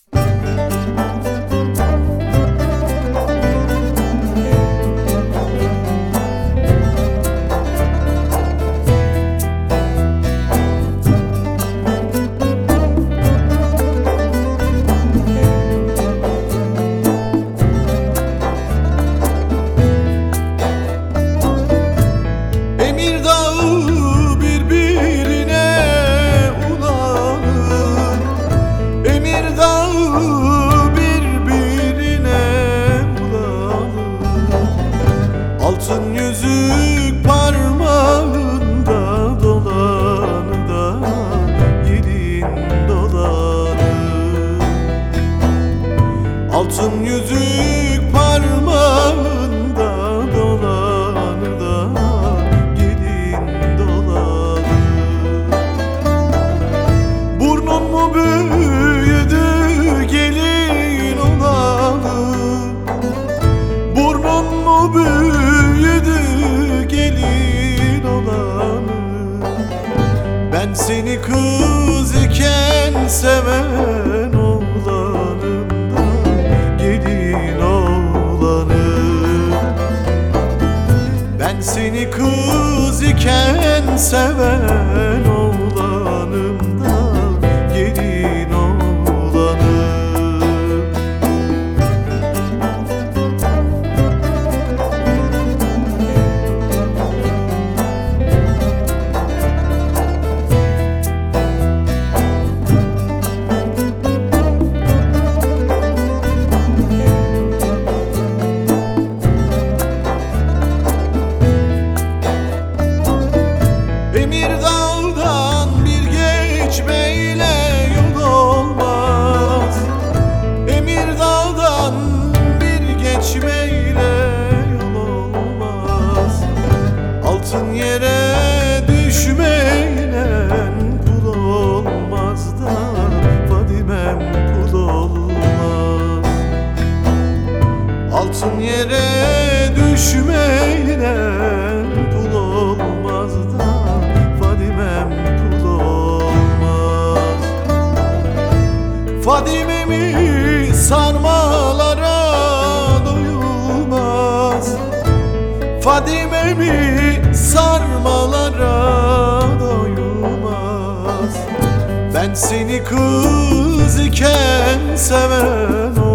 Altın yüzük parmağında dolanı da yedin dolanı. Altın yüzük parmağında dolanı da yedin dolanı. Burnun mu büyüdü gelin olalı? Burnun mu büyüdü gelin olanı? Ben seni kız iken seven oğlanımdan gelin oğlanı. Ben seni kız iken seven oğlanımdan gelin oğlanı. Emirdağ'dan bir geçmeyle yol olmaz. Emirdağ'dan bir geçmeyle yol olmaz. Altın yere düşmeyle pul olmaz da Fadimem pul olmaz. Altın yere düşmeyle pul olmaz da Fadimem pul olmaz. Fadimemi sarmalara doyulmaz. Fadimemi sarmalara doyulmaz. Ben seni kız iken seven